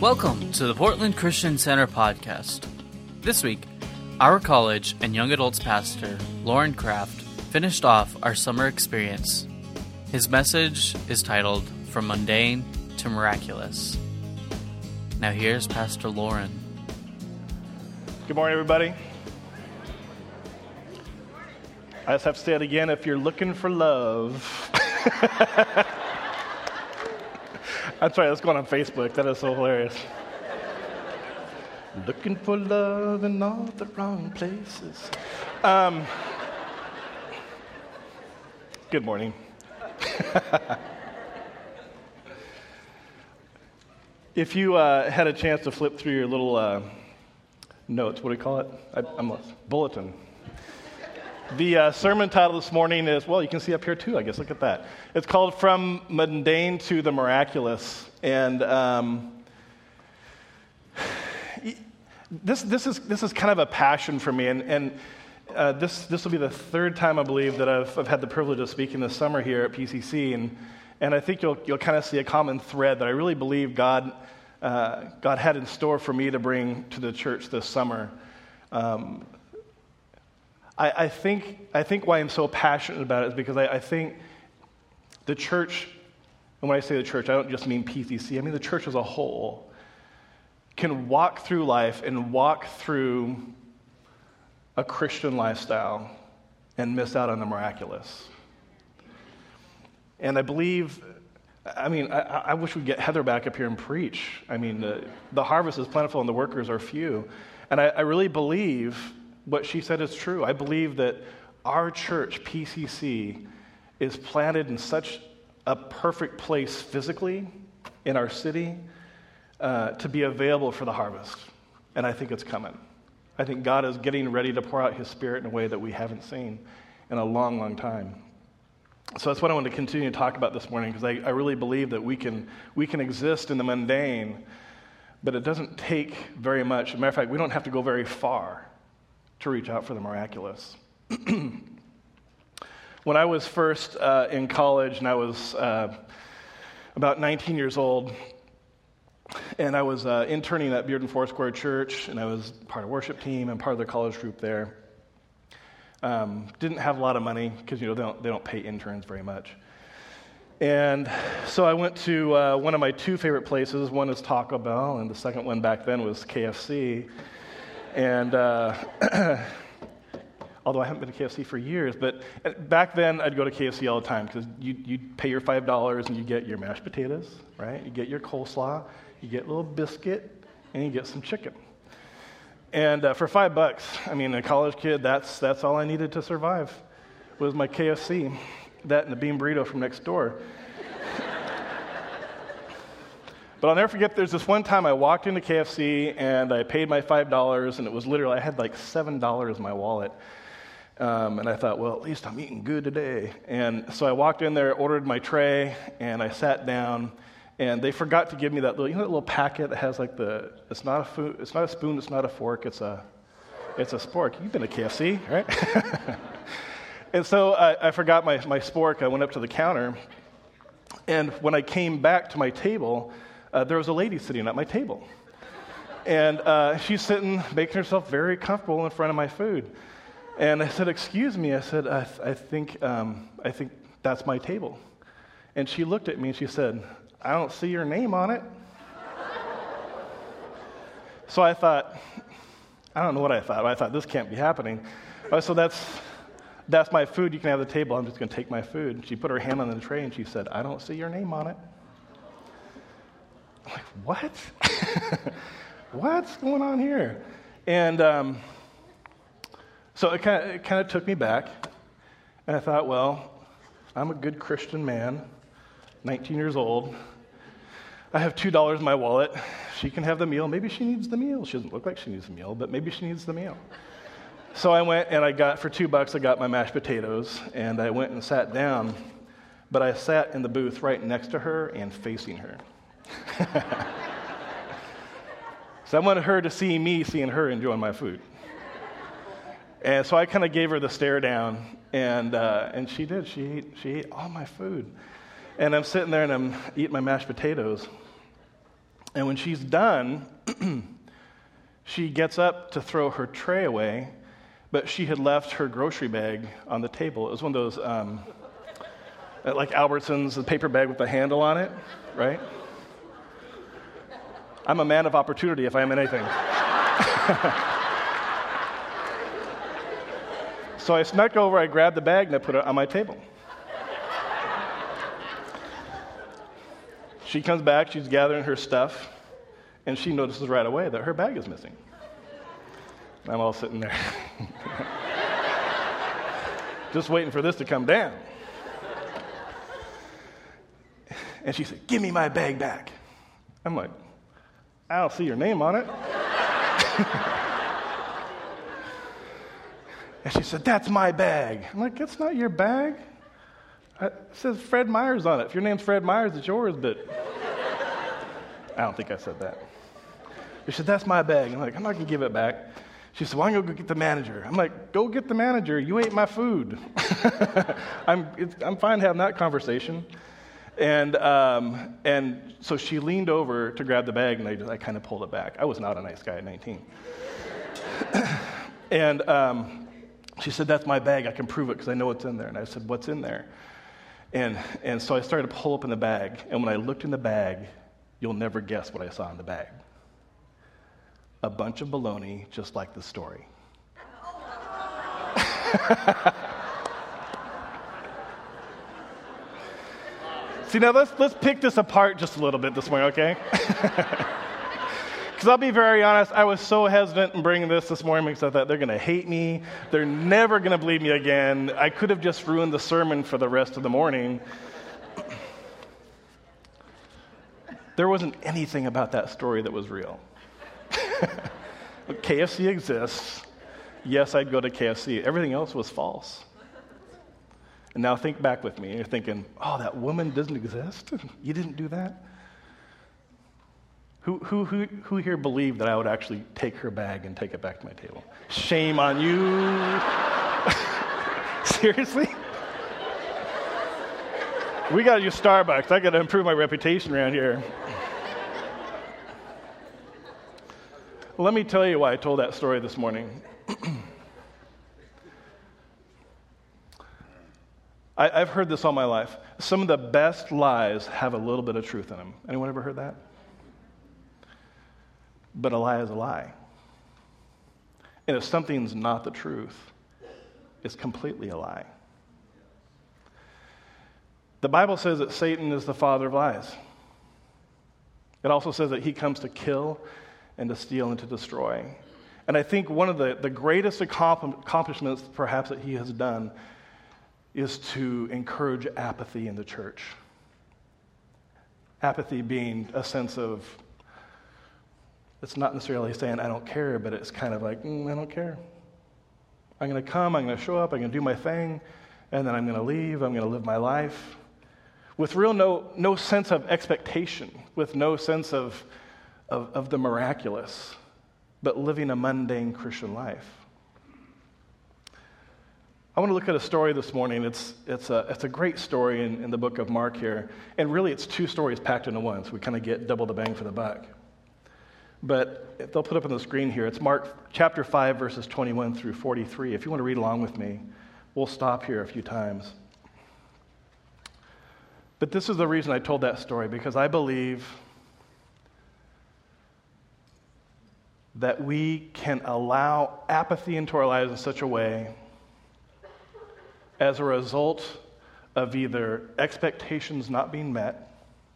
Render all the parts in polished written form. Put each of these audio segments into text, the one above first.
Welcome to the Portland Christian Center podcast. This week, our college and young adults pastor, Lauren Kraft, finished off our summer experience. His message is titled From Mundane to Miraculous. Now here's Pastor Lauren. Good morning, everybody. I just have to say it again. If you're looking for love... That's right, that's going on Facebook. That is so hilarious. Looking for love in all the wrong places. Good morning. If you had a chance to flip through your little notes, what do you call it? Bulletin. The sermon title this morning is, well, you can see up here too, I guess. Look at that. It's called From Mundane to the Miraculous. And this is kind of a passion for me. And this will be the third time, I believe, that I've had the privilege of speaking this summer here at PCC. And I think you'll kind of see a common thread that I really believe God had in store for me to bring to the church this summer. I think why I'm so passionate about it is because I think the church, and when I say the church, I don't just mean PCC, I mean the church as a whole, can walk through life and walk through a Christian lifestyle and miss out on the miraculous. And I believe, I wish we'd get Heather back up here and preach. I mean, the harvest is plentiful and the workers are few. And I really believe what she said is true. I believe that our church, PCC, is planted in such a perfect place physically in our city to be available for the harvest. And I think it's coming. I think God is getting ready to pour out His Spirit in a way that we haven't seen in a long, long time. So that's what I want to continue to talk about this morning, because I really believe that we can exist in the mundane, but it doesn't take very much. As a matter of fact, we don't have to go very far to reach out for the miraculous. When I was first in college, and I was about 19 years old, and I was interning at Bearden Foursquare Church, and I was part of worship team and part of the college group there. Didn't have a lot of money because they don't pay interns very much. And so I went to one of my two favorite places. One is Taco Bell, and the second one back then was KFC. And although I haven't been to KFC for years, but back then I'd go to KFC all the time because you'd pay your $5 and you get your mashed potatoes, right? You get your coleslaw, you get a little biscuit, and you get some chicken. And for $5, a college kid, that's all I needed to survive was my KFC, that and the bean burrito from next door. But I'll never forget, there's this one time I walked into KFC and I paid my $5, and it was literally, I had like $7 in my wallet. And I thought, well, at least I'm eating good today. And so I walked in there, ordered my tray, and I sat down, and they forgot to give me that little packet that has like it's not a spoon, it's not a fork, it's a spork. You've been to KFC, right? And so I forgot my spork. I went up to the counter, and when I came back to my table, there was a lady sitting at my table. And she's sitting, making herself very comfortable in front of my food. And I said, "Excuse me," I said, I think that's my table. And she looked at me and she said, "I don't see your name on it." So I thought, I don't know what I thought, but I thought, this can't be happening. So that's my food. You can have the table. I'm just going to take my food. She put her hand on the tray and she said, "I don't see your name on it." I'm like, what? What's going on here? And so it kind of took me back. And I thought, well, I'm a good Christian man, 19 years old. I have $2 in my wallet. She can have the meal. Maybe she needs the meal. She doesn't look like she needs the meal, but maybe she needs the meal. So I went and for $2, I got my mashed potatoes, and I went and sat down. But I sat in the booth right next to her and facing her. So I wanted her to see me seeing her enjoying my food. And so I kind of gave her the stare down, and she did. She ate all my food. And I'm sitting there and I'm eating my mashed potatoes. And when she's done, she gets up to throw her tray away, but she had left her grocery bag on the table. It was one of those, like Albertsons, the paper bag with the handle on it, right? I'm a man of opportunity if I am in anything. So I snuck over, I grabbed the bag, and I put it on my table. She comes back, she's gathering her stuff, and she notices right away that her bag is missing. I'm all sitting there, just waiting for this to come down. And she said, "Give me my bag back." I'm like, "I don't see your name on it." And she said, "That's my bag." I'm like, "It's not your bag. It says Fred Myers on it. If your name's Fred Myers, it's yours," but I don't think I said that. She said, "That's my bag." I'm like, "I'm not going to give it back." She said, "Well, I'm going to go get the manager." I'm like, "Go get the manager. You ate my food." I'm fine having that conversation. And so she leaned over to grab the bag, and I kind of pulled it back. I was not a nice guy at 19. And she said, "That's my bag. I can prove it because I know what's in there." And I said, "What's in there?" And so I started to pull open the bag. And when I looked in the bag, you'll never guess what I saw in the bag. A bunch of baloney, just like the story. See, now let's pick this apart just a little bit this morning, okay? Because I'll be very honest, I was so hesitant in bringing this morning because I thought they're going to hate me. They're never going to believe me again. I could have just ruined the sermon for the rest of the morning. There wasn't anything about that story that was real. KFC exists. Yes, I'd go to KFC. Everything else was false. And now think back with me. You're thinking, "Oh, that woman doesn't exist? You didn't do that?" Who here believed that I would actually take her bag and take it back to my table? Shame on you. Seriously? We got to use Starbucks. I got to improve my reputation around here. Let me tell you why I told that story this morning. I've heard this all my life. Some of the best lies have a little bit of truth in them. Anyone ever heard that? But a lie is a lie. And if something's not the truth, it's completely a lie. The Bible says that Satan is the father of lies. It also says that he comes to kill and to steal and to destroy. And I think one of the greatest accomplishments perhaps that he has done is to encourage apathy in the church. Apathy being a sense of, it's not necessarily saying I don't care, but it's kind of like, I don't care. I'm going to come, I'm going to show up, I'm going to do my thing, and then I'm going to leave, I'm going to live my life. With real no sense of expectation, with no sense of the miraculous, but living a mundane Christian life. I want to look at a story this morning. It's a great story in the book of Mark here. And really, it's two stories packed into one, so we kind of get double the bang for the buck. But they'll put up on the screen here. It's Mark chapter 5, verses 21 through 43. If you want to read along with me, we'll stop here a few times. But this is the reason I told that story, because I believe that we can allow apathy into our lives in such a way as a result of either expectations not being met,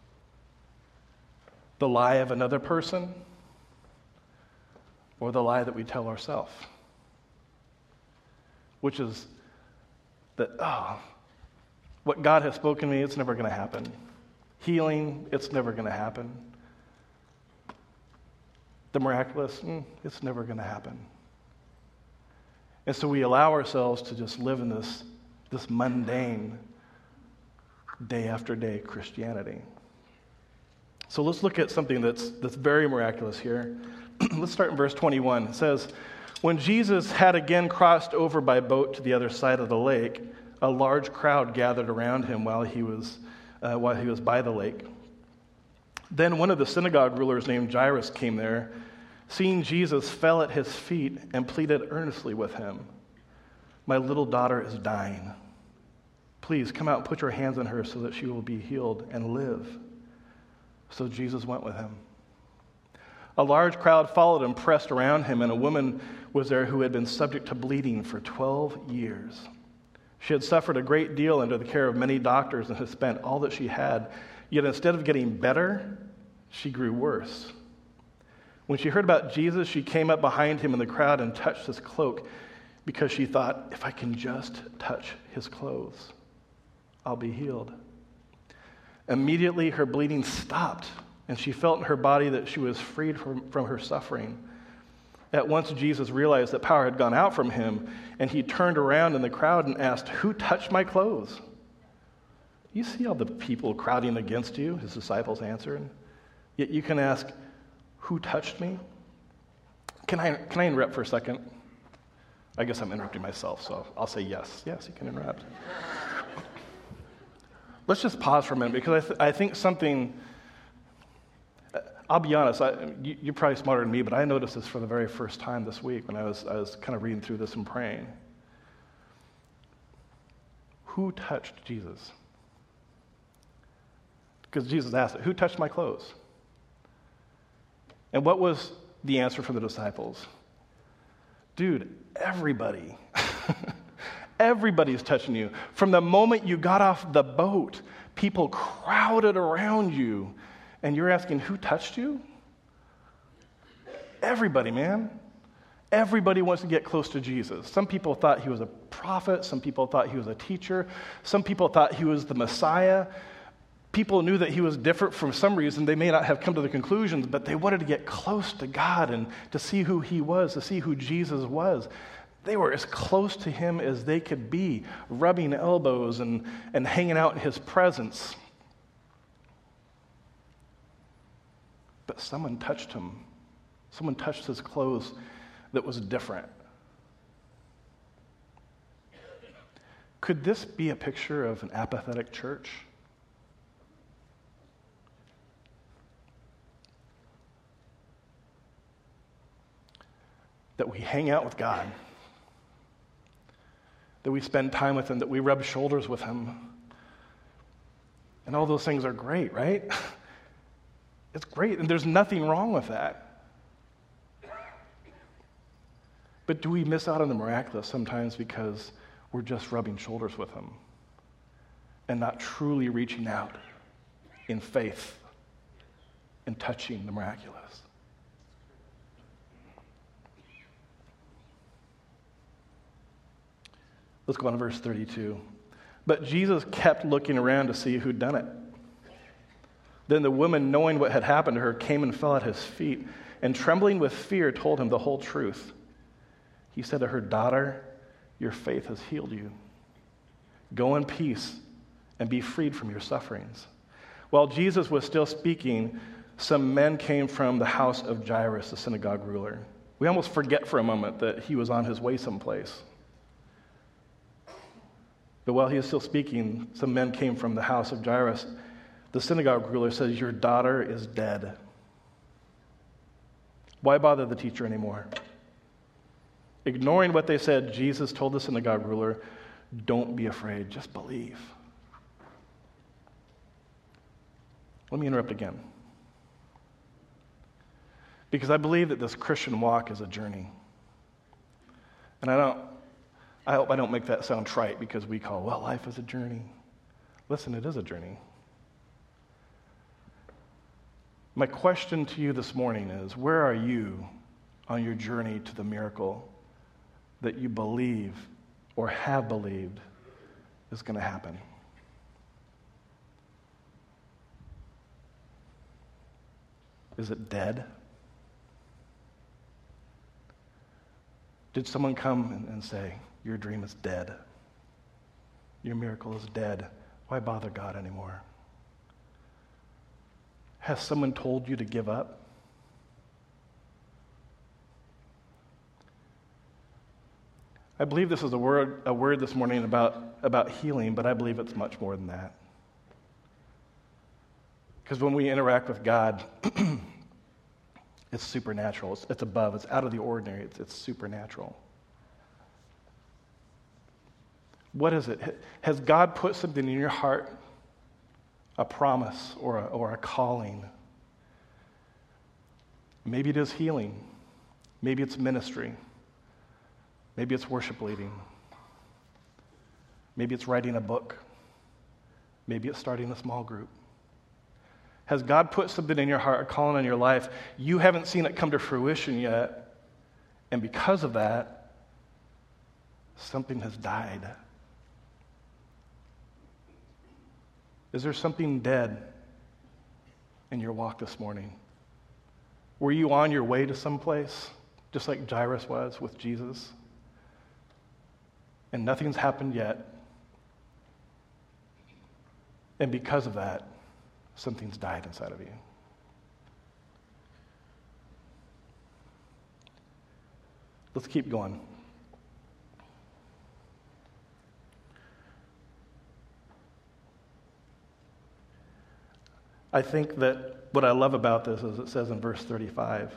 the lie of another person, or the lie that we tell ourselves, which is that, what God has spoken to me, it's never going to happen. Healing, it's never going to happen. The miraculous, it's never going to happen. And so we allow ourselves to just live in this mundane, day after day Christianity. So let's look at something that's very miraculous here. Let's start in verse 21. It says, "When Jesus had again crossed over by boat to the other side of the lake, a large crowd gathered around him while he was by the lake. Then one of the synagogue rulers named Jairus came there. Seeing Jesus, fell at his feet and pleaded earnestly with him. My little daughter is dying. Please come out and put your hands on her so that she will be healed and live. So Jesus went with him. A large crowd followed and pressed around him, and a woman was there who had been subject to bleeding for 12 years. She had suffered a great deal under the care of many doctors and had spent all that she had. Yet instead of getting better, she grew worse. When she heard about Jesus, she came up behind him in the crowd and touched his cloak because she thought, if I can just touch his clothes, I'll be healed. Immediately her bleeding stopped, and she felt in her body that she was freed from her suffering. At once Jesus realized that power had gone out from him, and he turned around in the crowd and asked, who touched my clothes? You see all the people crowding against you, his disciples answered. Yet you can ask, who touched me? Can I interrupt for a second? I guess I'm interrupting myself, so I'll say yes. Yes, you can interrupt. Let's just pause for a minute, because I think something, I'll be honest, you're probably smarter than me, but I noticed this for the very first time this week when I was kind of reading through this and praying. Who touched Jesus? Because Jesus asked it, who touched my clothes? And what was the answer from the disciples? Dude, everybody. Everybody's touching you. From the moment you got off the boat, people crowded around you, and you're asking, who touched you? Everybody, man. Everybody wants to get close to Jesus. Some people thought he was a prophet. Some people thought he was a teacher. Some people thought he was the Messiah. People knew that he was different for some reason. They may not have come to the conclusions, but they wanted to get close to God and to see who he was, to see who Jesus was. They were as close to him as they could be, rubbing elbows and hanging out in his presence. But someone touched him. Someone touched his clothes that was different. Could this be a picture of an apathetic church? That we hang out with God, that we spend time with him, that we rub shoulders with him. And all those things are great, right? It's great, and there's nothing wrong with that. But do we miss out on the miraculous sometimes because we're just rubbing shoulders with him and not truly reaching out in faith and touching the miraculous? Let's go on to verse 32. But Jesus kept looking around to see who'd done it. Then the woman, knowing what had happened to her, came and fell at his feet, and trembling with fear, told him the whole truth. He said to her, daughter, your faith has healed you. Go in peace and be freed from your sufferings. While Jesus was still speaking, some men came from the house of Jairus, the synagogue ruler. We almost forget for a moment that he was on his way someplace. But while he is still speaking, some men came from the house of Jairus. The synagogue ruler says, your daughter is dead. Why bother the teacher anymore? Ignoring what they said, Jesus told the synagogue ruler, don't be afraid, just believe. Let me interrupt again. Because I believe that this Christian walk is a journey. And I hope I don't make that sound trite because we call, well, life is a journey. Listen, it is a journey. My question to you this morning is, where are you on your journey to the miracle that you believe or have believed is going to happen? Is it dead? Did someone come and say, your dream is dead. Your miracle is dead. Why bother God anymore? Has someone told you to give up? I believe this is a word this morning about healing, but I believe it's much more than that. Because when we interact with God, it's supernatural. It's above. It's out of the ordinary. It's supernatural. What is it? Has God put something in your heart, a promise or a calling? Maybe it is healing. Maybe it's ministry. Maybe it's worship leading. Maybe it's writing a book. Maybe it's starting a small group. Has God put something in your heart, a calling on your life? You haven't seen it come to fruition yet, and because of that, something has died. Is there something dead in your walk this morning? Were you on your way to someplace, just like Jairus was with Jesus? And nothing's happened yet. And because of that, something's died inside of you. Let's keep going. I think that what I love about this is it says in verse 35,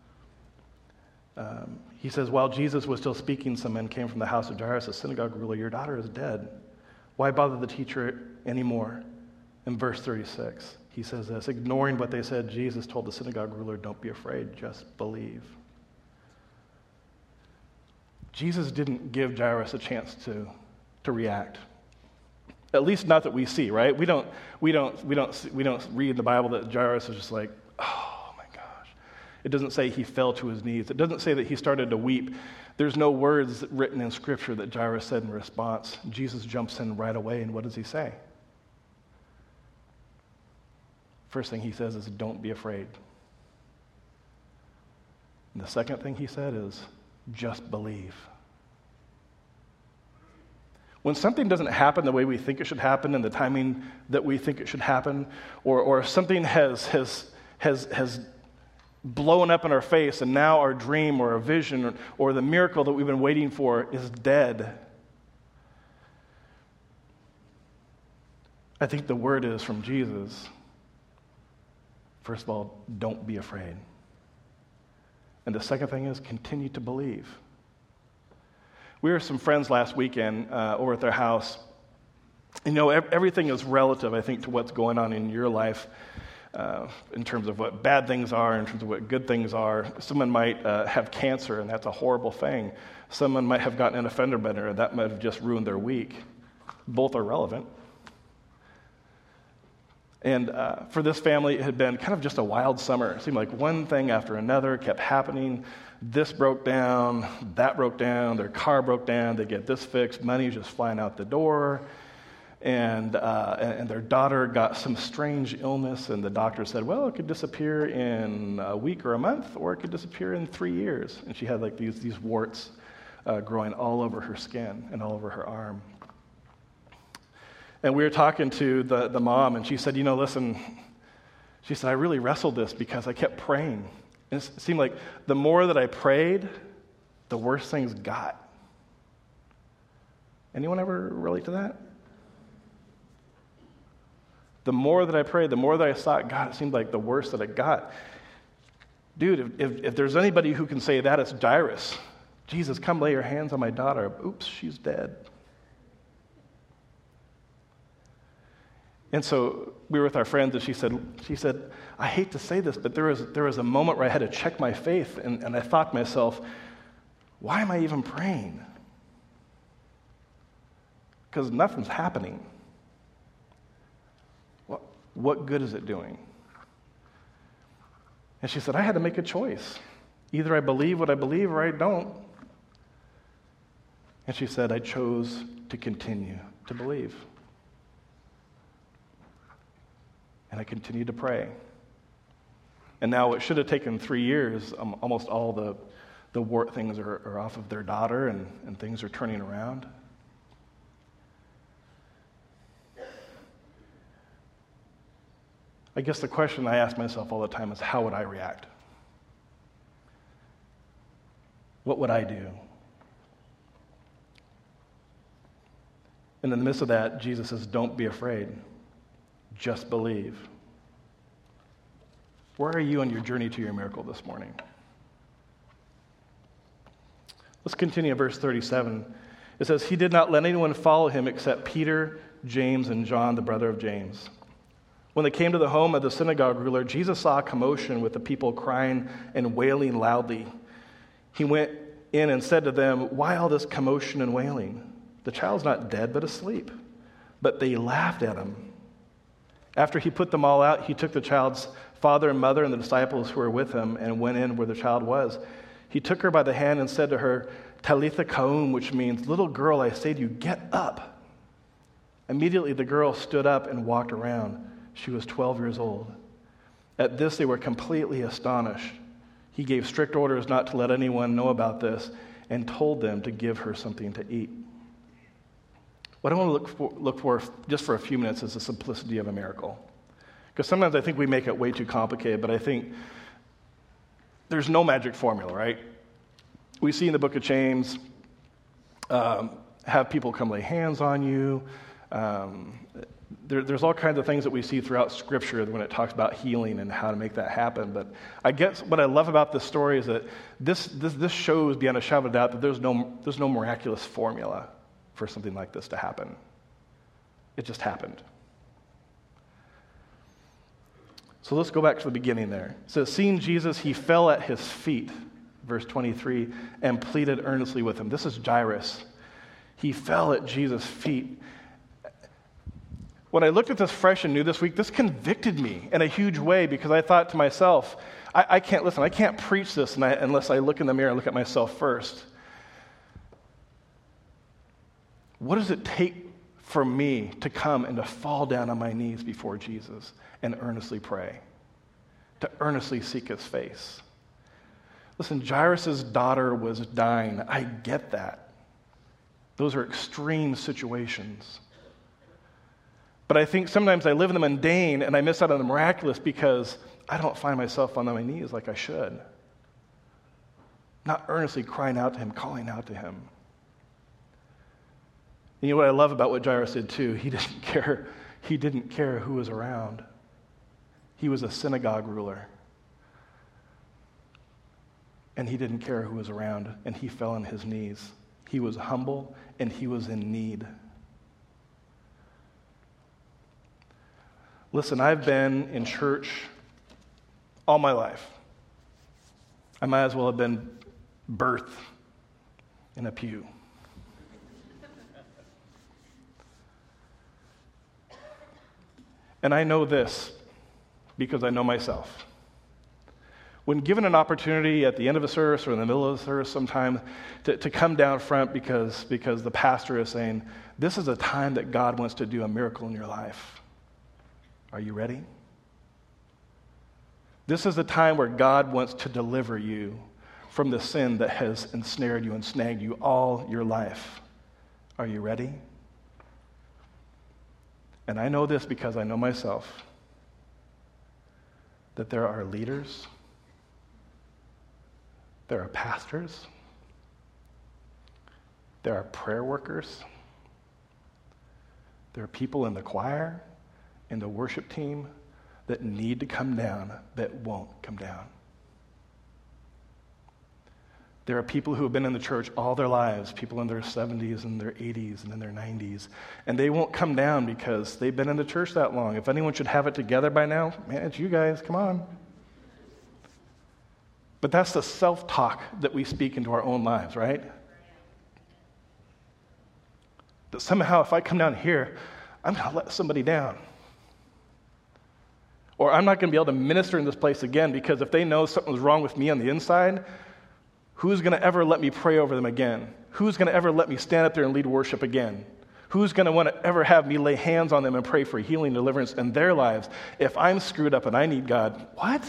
he says, while Jesus was still speaking, some men came from the house of Jairus, the synagogue ruler. Your daughter is dead. Why bother the teacher anymore? In verse 36, he says this, ignoring what they said, Jesus told the synagogue ruler, don't be afraid, just believe. Jesus didn't give Jairus a chance to react. At least not that we see, right? We don't read in the Bible that Jairus is just like, oh my gosh. It doesn't say he fell to his knees. It doesn't say that he started to weep. There's no words written in Scripture that Jairus said in response. Jesus jumps in right away, and what does he say? First thing he says is, don't be afraid. And the second thing he said is, just believe. When something doesn't happen the way we think it should happen in the timing that we think it should happen, or something has blown up in our face and now our dream or our vision or the miracle that we've been waiting for is dead, I think the word is from Jesus, first of all, don't be afraid. And the second thing is continue to believe. We were some friends last weekend over at their house. You know, everything is relative, I think, to what's going on in your life in terms of what bad things are, in terms of what good things are. Someone might have cancer, and that's a horrible thing. Someone might have gotten an offender bender, and that might have just ruined their week. Both are relevant. And for this family, it had been kind of just a wild summer. It seemed like one thing after another kept happening. This broke down, that broke down, their car broke down, they get this fixed, money just flying out the door. And their daughter got some strange illness, and the doctor said, well, it could disappear in a week or a month, or it could disappear in 3 years. And she had like these warts growing all over her skin and all over her arm. And we were talking to the mom, and she said, you know, listen, she said, I really wrestled this because I kept praying. And it seemed like the more that I prayed, the worse things got. Anyone ever relate to that? The more that I prayed, the more that I sought God, it seemed like the worse that it got. Dude, if there's anybody who can say that, it's Jairus. Jesus, come lay your hands on my daughter. Oops, she's dead. And so we were with our friends, and she said, I hate to say this, but there was a moment where I had to check my faith, and I thought to myself, why am I even praying? Because nothing's happening. What good is it doing? And she said, I had to make a choice. Either I believe what I believe or I don't. And she said, I chose to continue to believe. And I continued to pray. And now it should have taken 3 years. Almost all the wart things are off of their daughter, and things are turning around. I guess the question I ask myself all the time is, how would I react? What would I do? And in the midst of that, Jesus says, don't be afraid. Just believe. Where are you on your journey to your miracle this morning? Let's continue in verse 37. It says, he did not let anyone follow him except Peter, James, and John, the brother of James. When they came to the home of the synagogue ruler, Jesus saw a commotion with the people crying and wailing loudly. He went in and said to them, why all this commotion and wailing? The child's not dead, but asleep. But they laughed at him. After he put them all out, he took the child's father and mother and the disciples who were with him and went in where the child was. He took her by the hand and said to her, Talitha koum, which means, little girl, I say to you, get up. Immediately the girl stood up and walked around. She was 12 years old. At this they were completely astonished. He gave strict orders not to let anyone know about this and told them to give her something to eat. What I want to look for just for a few minutes is the simplicity of a miracle. Because sometimes I think we make it way too complicated, but I think there's no magic formula, right? We see in the book of James, have people come lay hands on you. There's all kinds of things that we see throughout Scripture when it talks about healing and how to make that happen. But I guess what I love about this story is that this shows beyond a shadow of a doubt that there's no miraculous formula for something like this to happen. It just happened. So let's go back to the beginning there. It says, seeing Jesus, he fell at his feet, verse 23, and pleaded earnestly with him. This is Jairus. He fell at Jesus' feet. When I looked at this fresh and new this week, this convicted me in a huge way because I thought to myself, I can't preach this unless I look in the mirror and look at myself first. What does it take for me to come and to fall down on my knees before Jesus and earnestly pray, to earnestly seek his face? Listen, Jairus' daughter was dying. I get that. Those are extreme situations. But I think sometimes I live in the mundane and I miss out on the miraculous because I don't find myself on my knees like I should. Not earnestly crying out to him, calling out to him. You know what I love about what Jairus did too? He didn't care. He didn't care who was around. He was a synagogue ruler. And he didn't care who was around, and he fell on his knees. He was humble, and he was in need. Listen, I've been in church all my life. I might as well have been birthed in a pew. And I know this because I know myself. When given an opportunity at the end of a service or in the middle of the service sometime to come down front because the pastor is saying, this is a time that God wants to do a miracle in your life. Are you ready? This is a time where God wants to deliver you from the sin that has ensnared you and snagged you all your life. Are you ready? And I know this because I know myself, that there are leaders, there are pastors, there are prayer workers, there are people in the choir, in the worship team that need to come down that won't come down. There are people who have been in the church all their lives, people in their 70s and their 80s and in their 90s, and they won't come down because they've been in the church that long. If anyone should have it together by now, man, it's you guys, come on. But that's the self-talk that we speak into our own lives, right? That somehow if I come down here, I'm going to let somebody down. Or I'm not going to be able to minister in this place again because if they know something's wrong with me on the inside, who's going to ever let me pray over them again? Who's going to ever let me stand up there and lead worship again? Who's going to want to ever have me lay hands on them and pray for healing, deliverance in their lives if I'm screwed up and I need God? What?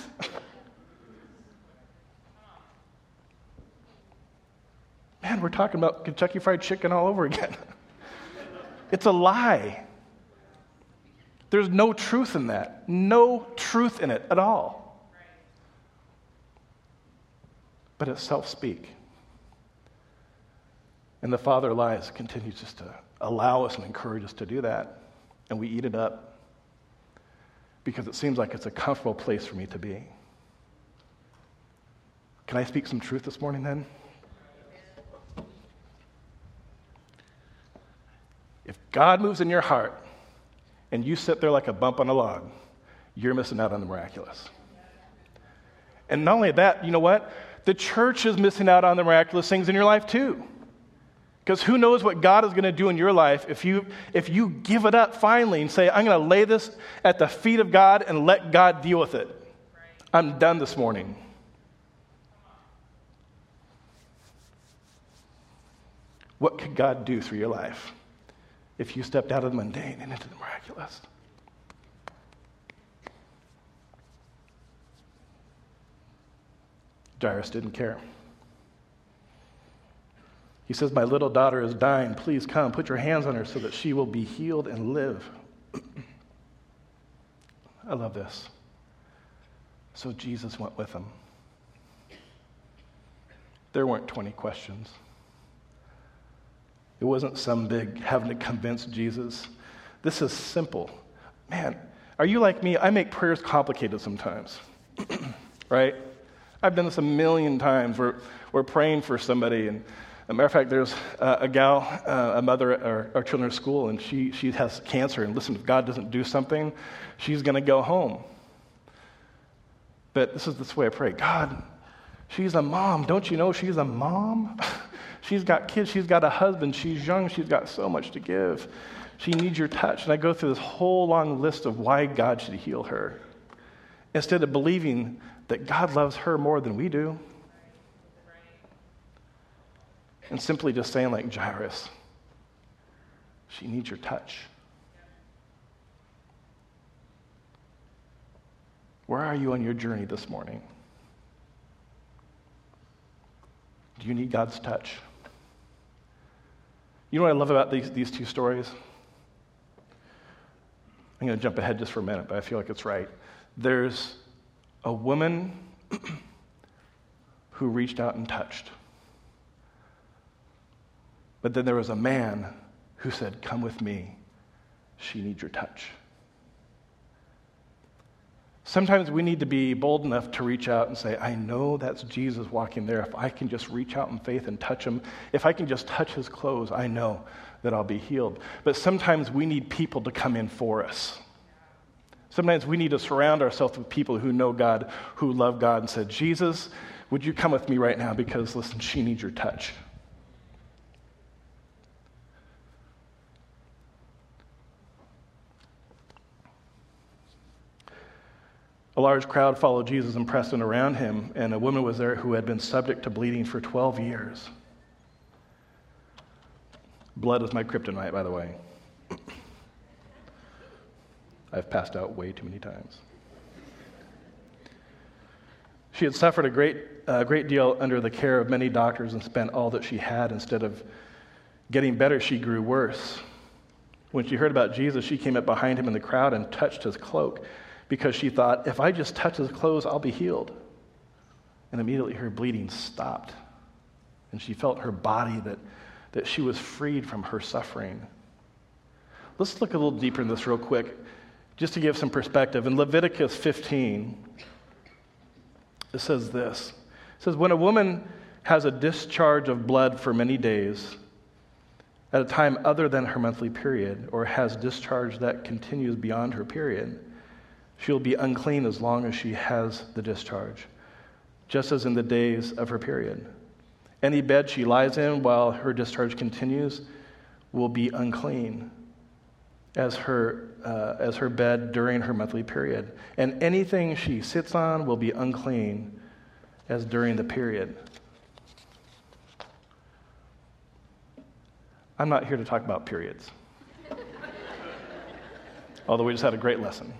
Man, we're talking about Kentucky Fried Chicken all over again. It's a lie. There's no truth in that. No truth in it at all. But it's self-speak. And the Father lies continues just to allow us and encourage us to do that. And we eat it up. because it seems like it's a comfortable place for me to be. Can I speak some truth this morning then? If God moves in your heart and you sit there like a bump on a log, you're missing out on the miraculous. And not only that, you know what? The church is missing out on the miraculous things in your life too. Because who knows what God is going to do in your life if you give it up finally and say, I'm going to lay this at the feet of God and let God deal with it. I'm done this morning. What could God do through your life if you stepped out of the mundane and into the miraculous? Jairus didn't care. He says, my little daughter is dying. Please come, put your hands on her so that she will be healed and live. I love this. So Jesus went with him. There weren't 20 questions. It wasn't some big having to convince Jesus. This is simple. Man, are you like me? I make prayers complicated sometimes, right? I've done this a million times. We're praying for somebody, and as a matter of fact, there's a gal, a mother at our children's school, and she has cancer, and listen, if God doesn't do something, she's going to go home. But this is the way I pray. God, she's a mom. Don't you know she's a mom? She's got kids. She's got a husband. She's young. She's got so much to give. She needs your touch. And I go through this whole long list of why God should heal her, instead of believing that God loves her more than we do. And simply just saying like Jairus, she needs your touch. Where are you on your journey this morning? Do you need God's touch? You know what I love about these two stories? I'm going to jump ahead just for a minute, but I feel like it's right. There's a woman who reached out and touched. But then there was a man who said, come with me. She needs your touch. Sometimes we need to be bold enough to reach out and say, I know that's Jesus walking there. If I can just reach out in faith and touch him, if I can just touch his clothes, I know that I'll be healed. But sometimes we need people to come in for us. Sometimes we need to surround ourselves with people who know God, who love God, and said, Jesus, would you come with me right now? Because, listen, she needs your touch. A large crowd followed Jesus and pressed in around him, and a woman was there who had been subject to bleeding for 12 years. Blood is my kryptonite, by the way. I've passed out way too many times. She had suffered a great deal under the care of many doctors and spent all that she had. Instead of getting better, she grew worse. When she heard about Jesus, she came up behind him in the crowd and touched his cloak, because she thought, if I just touch his clothes, I'll be healed. And immediately her bleeding stopped. And she felt her body that she was freed from her suffering. Let's look a little deeper in this real quick, just to give some perspective. In Leviticus 15, it says this. It says, when a woman has a discharge of blood for many days, at a time other than her monthly period, or has discharge that continues beyond her period, she'll be unclean as long as she has the discharge, just as in the days of her period. Any bed she lies in while her discharge continues will be unclean as her bed during her monthly period. And anything she sits on will be unclean as during the period. I'm not here to talk about periods, although we just had a great lesson.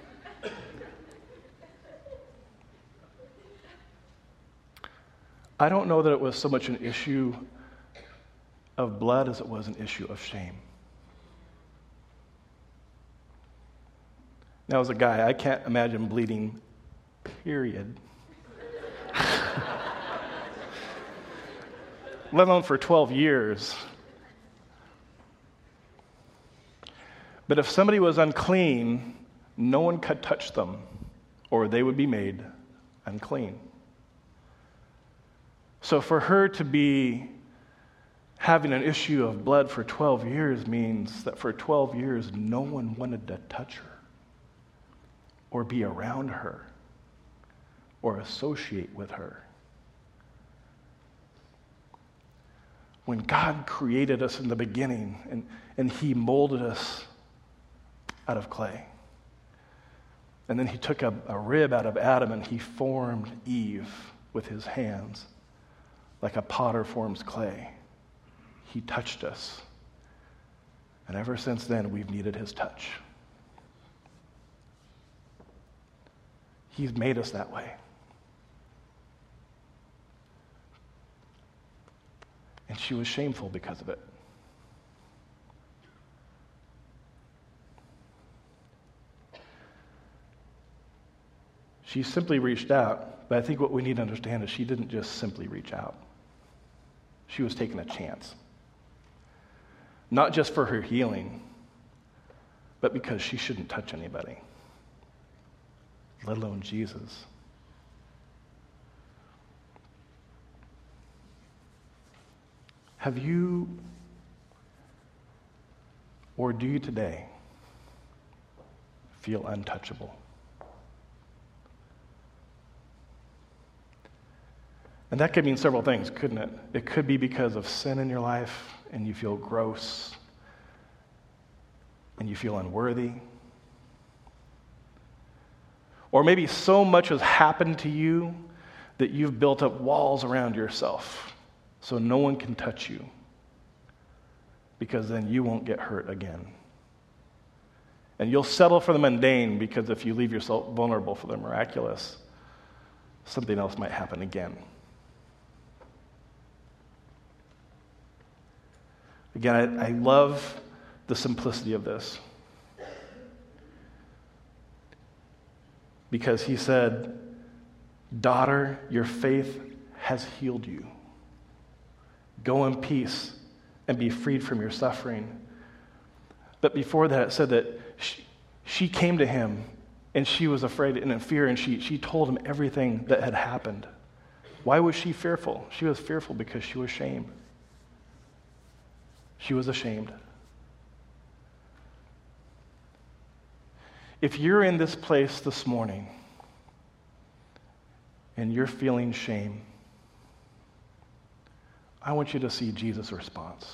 I don't know that it was so much an issue of blood as it was an issue of shame. Now, as a guy, I can't imagine bleeding, period. Let alone for 12 years. But if somebody was unclean, no one could touch them, or they would be made unclean. So for her to be having an issue of blood for 12 years means that for 12 years, no one wanted to touch her or be around her or associate with her. When God created us in the beginning and he molded us out of clay, and then he took a rib out of Adam and he formed Eve with his hands like a potter forms clay. He touched us. And ever since then, we've needed his touch. He's made us that way. And she was shameful because of it. She simply reached out, but I think what we need to understand is she didn't just simply reach out. She was taking a chance. Not just for her healing, but because she shouldn't touch anybody, let alone Jesus. Have you, or do you today, feel untouchable? And that could mean several things, couldn't it? It could be because of sin in your life, and you feel gross, and you feel unworthy. Or maybe so much has happened to you that you've built up walls around yourself so no one can touch you, because then you won't get hurt again. And you'll settle for the mundane, because if you leave yourself vulnerable for the miraculous, something else might happen again. Again, I love the simplicity of this. Because he said, "Daughter, your faith has healed you. Go in peace and be freed from your suffering." But before that, it said that she came to him and she was afraid and in fear, and she told him everything that had happened. Why was she fearful? She was fearful because she was ashamed. She was ashamed. If you're in this place this morning and you're feeling shame, I want you to see Jesus' response.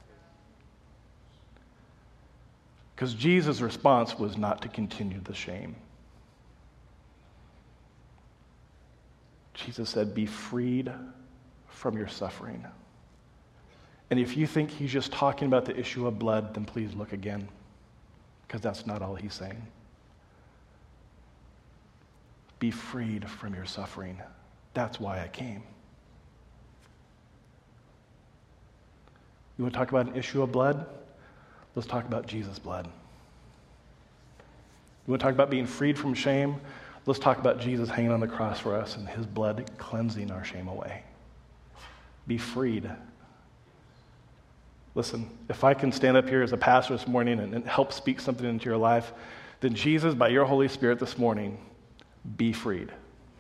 Because Jesus' response was not to continue the shame. Jesus said, "Be freed from your suffering." And if you think he's just talking about the issue of blood, then please look again, because that's not all he's saying. Be freed from your suffering. That's why I came. You want to talk about an issue of blood? Let's talk about Jesus' blood. You want to talk about being freed from shame? Let's talk about Jesus hanging on the cross for us and his blood cleansing our shame away. Be freed. Listen, if I can stand up here as a pastor this morning and help speak something into your life, then Jesus, by your Holy Spirit this morning, be freed.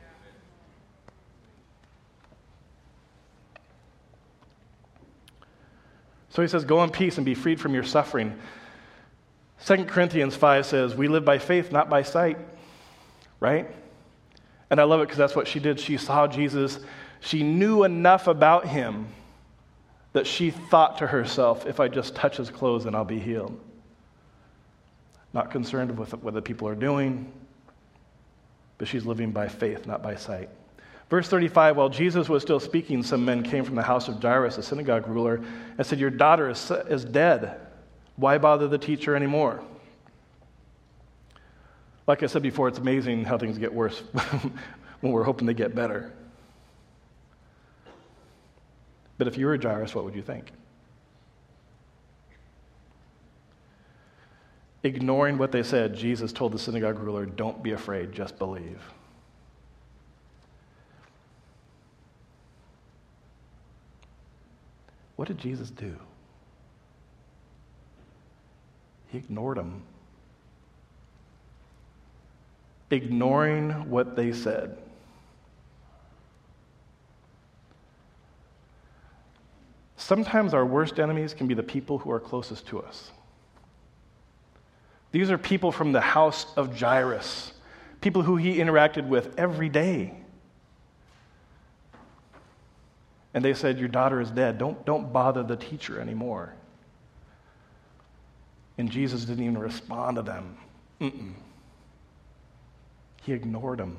So he says, go in peace and be freed from your suffering. 2 Corinthians 5 says, we live by faith, not by sight. Right? And I love it because that's what she did. She saw Jesus. She knew enough about him that she thought to herself, if I just touch his clothes, then I'll be healed. Not concerned with what the people are doing, but she's living by faith, not by sight. Verse 35, while Jesus was still speaking, some men came from the house of Jairus, a synagogue ruler, and said, your daughter is dead. Why bother the teacher anymore? Like I said before, it's amazing how things get worse when we're hoping they get better. But if you were Jairus, what would you think? Ignoring what they said, Jesus told the synagogue ruler, don't be afraid, just believe. What did Jesus do? He ignored him. ignoring what they said. Sometimes our worst enemies can be the people who are closest to us. These are people from the house of Jairus, people who he interacted with every day. And they said, your daughter is dead. Don't bother the teacher anymore. And Jesus didn't even respond to them. He ignored them.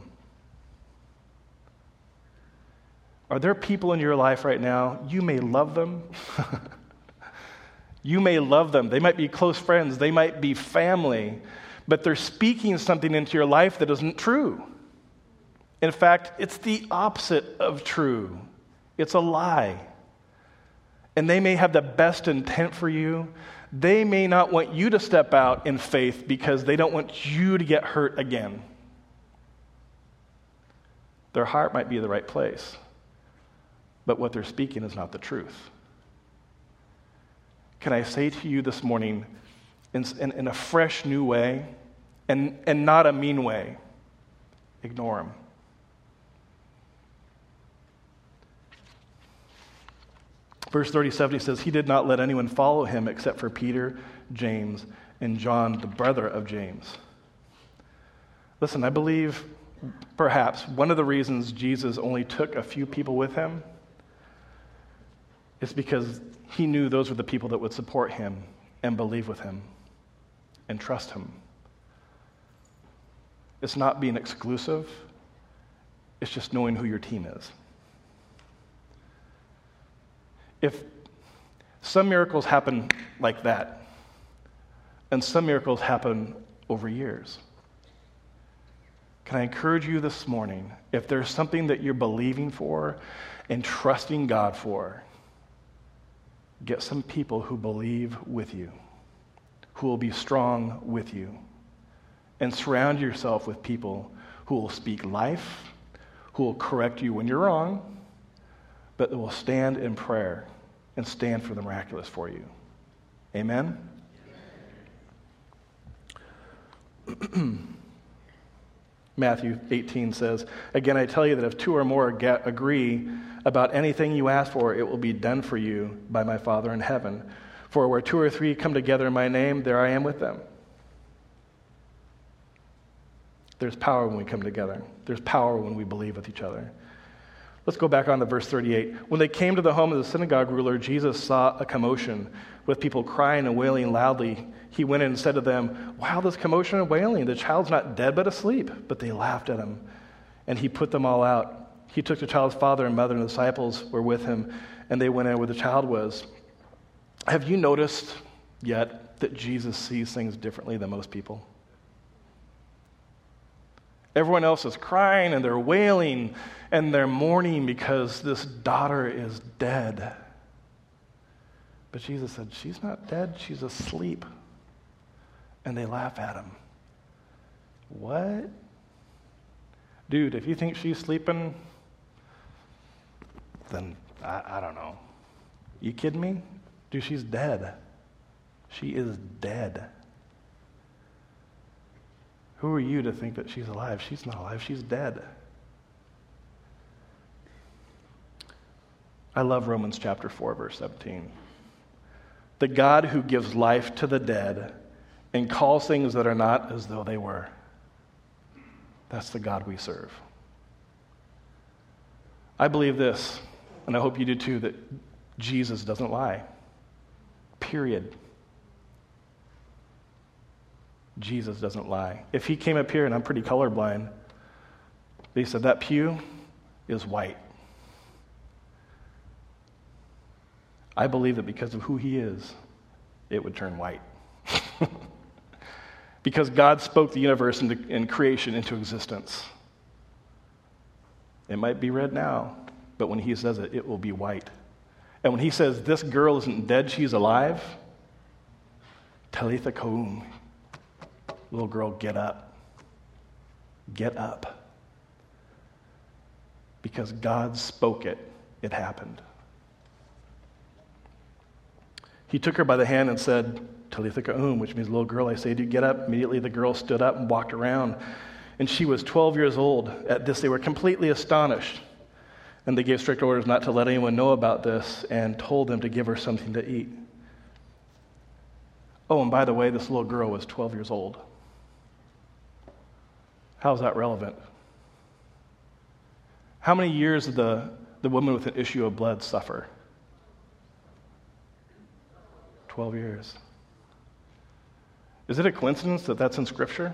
Are there people in your life right now, you may love them. You may love them. They might be close friends. They might be family. But they're speaking something into your life that isn't true. In fact, it's the opposite of true. It's a lie. And they may have the best intent for you. They may not want you to step out in faith because they don't want you to get hurt again. Their heart might be in the right place, but what they're speaking is not the truth. Can I say to you this morning, in a fresh new way, and not a mean way, ignore them. Verse 37, he says, he did not let anyone follow him except for Peter, James, and John, the brother of James. Listen, I believe perhaps one of the reasons Jesus only took a few people with him is because he knew those were the people that would support him and believe with him and trust him. It's not being exclusive. It's just knowing who your team is. If some miracles happen like that, and some miracles happen over years, can I encourage you this morning, if there's something that you're believing for and trusting God for, get some people who believe with you, who will be strong with you, and surround yourself with people who will speak life, who will correct you when you're wrong, but that will stand in prayer and stand for the miraculous for you. Amen? Matthew 18 says, again, I tell you that if two or more agree about anything you ask for, it will be done for you by my Father in heaven. For where two or three come together in my name, there I am with them. There's power when we come together. There's power when we believe with each other. Let's go back on to verse 38. When they came to the home of the synagogue ruler, Jesus saw a commotion with people crying and wailing loudly. He went in and said to them, why all this commotion and wailing? The child's not dead but asleep. But they laughed at him, and he put them all out. He took the child's father and mother, and the disciples were with him, and they went in where the child was. Have you noticed yet that Jesus sees things differently than most people? Everyone else is crying and they're wailing and they're mourning because this daughter is dead. But Jesus said, she's not dead, she's asleep. And they laugh at him. What? Dude, if you think she's sleeping, then I don't know. You kidding me? Dude, she's dead. She is dead. Who are you to think that she's alive? She's not alive. She's dead. I love Romans chapter 4, verse 17. The God who gives life to the dead and calls things that are not as though they were. That's the God we serve. I believe this, and I hope you do too, that Jesus doesn't lie. Period. Jesus doesn't lie. If he came up here, and I'm pretty colorblind, but he said, that pew is white. I believe that because of who he is, it would turn white. Because God spoke the universe and creation into existence. It might be red now, but when he says it, it will be white. And when he says, this girl isn't dead, she's alive, Talitha koum. Little girl, get up. Get up. Because God spoke it, it happened. He took her by the hand and said, Talitha koum, which means, little girl, I say to you, get up. Immediately the girl stood up and walked around. And she was 12 years old at this. They were completely astonished. And they gave strict orders not to let anyone know about this and told them to give her something to eat. Oh, and by the way, this little girl was 12 years old. How is that relevant? How many years did the woman with an issue of blood suffer? 12 years. Is it a coincidence that that's in Scripture?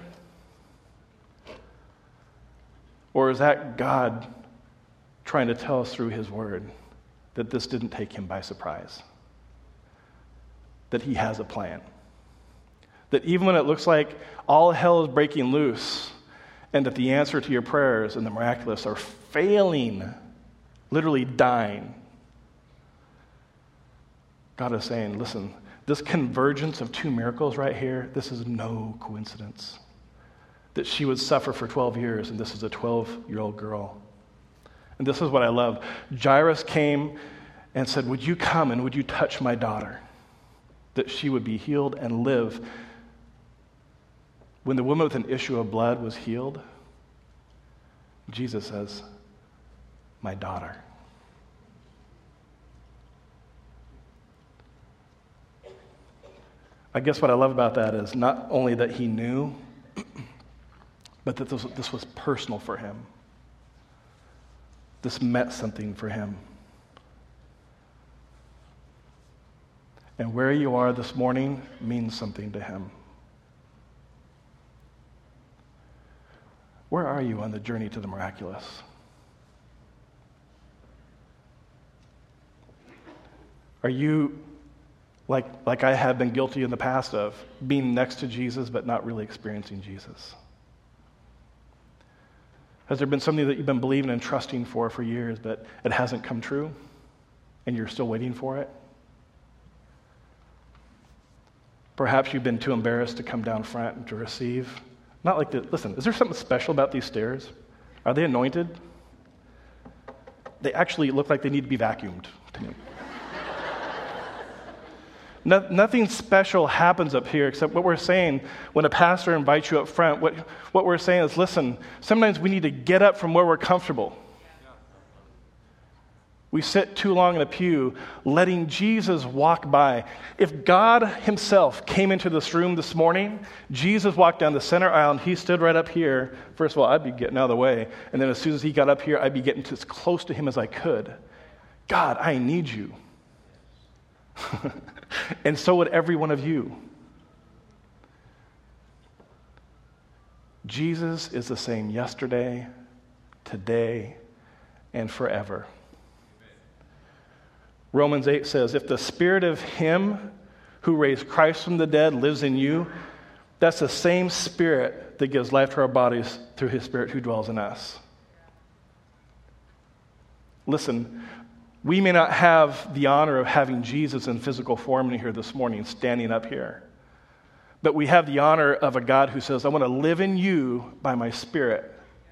Or is that God trying to tell us through His Word that this didn't take Him by surprise? That He has a plan? That even when it looks like all hell is breaking loose and that the answer to your prayers and the miraculous are failing, literally dying, God is saying, listen, this convergence of two miracles right here, this is no coincidence. That she would suffer for 12 years, and this is a 12-year-old girl. And this is what I love. Jairus came and said, would you come and would you touch my daughter? That she would be healed and live. When the woman with an issue of blood was healed, Jesus says, my daughter. I guess what I love about that is not only that he knew, but that this was personal for him. This meant something for him. And where you are this morning means something to him. Where are you on the journey to the miraculous? Are you, like I have been guilty in the past of, being next to Jesus but not really experiencing Jesus? Has there been something that you've been believing and trusting for years, but it hasn't come true, and you're still waiting for it? Perhaps you've been too embarrassed to come down front and to receive. Not like that. Listen, is there something special about these stairs? Are they anointed? They actually look like they need to be vacuumed to me. Nothing special happens up here except what we're saying when a pastor invites you up front. What we're saying is, listen, sometimes we need to get up from where we're comfortable. We sit too long in a pew letting Jesus walk by. If God himself came into this room this morning, Jesus walked down the center aisle and he stood right up here. First of all, I'd be getting out of the way. And then as soon as he got up here, I'd be getting as close to him as I could. God, I need you. And so would every one of you. Jesus is the same yesterday, today, and forever. Romans 8 says, if the spirit of him who raised Christ from the dead lives in you, that's the same spirit that gives life to our bodies through his spirit who dwells in us. Listen, we may not have the honor of having Jesus in physical form in here this morning, standing up here. But we have the honor of a God who says, I want to live in you by my spirit.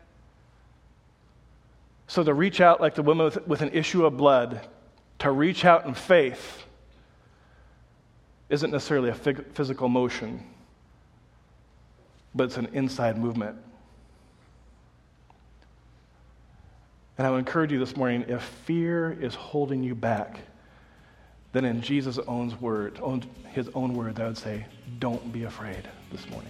So to reach out like the woman with an issue of blood, to reach out in faith, isn't necessarily a physical motion, but it's an inside movement. And I would encourage you this morning, if fear is holding you back, then in Jesus' own word, his own word, I would say, don't be afraid this morning.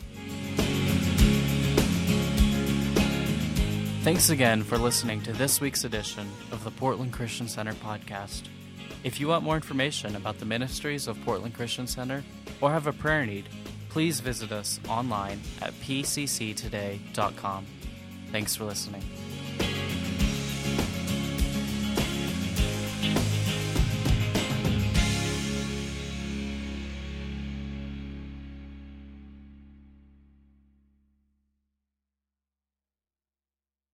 Thanks again for listening to this week's edition of the Portland Christian Center podcast. If you want more information about the ministries of Portland Christian Center or have a prayer need, please visit us online at pcctoday.com. Thanks for listening.